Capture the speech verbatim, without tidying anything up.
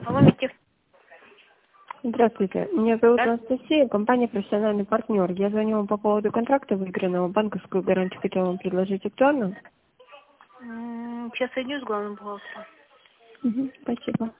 Алло, Митя. Здравствуйте, меня зовут Да? Анастасия, компания «Профессиональный партнер». Я звоню вам по поводу контракта выигранного, банковскую гарантию хотела вам предложить. Актуально? М, Сейчас соединю с главным бухгалтером. Мгм, спасибо.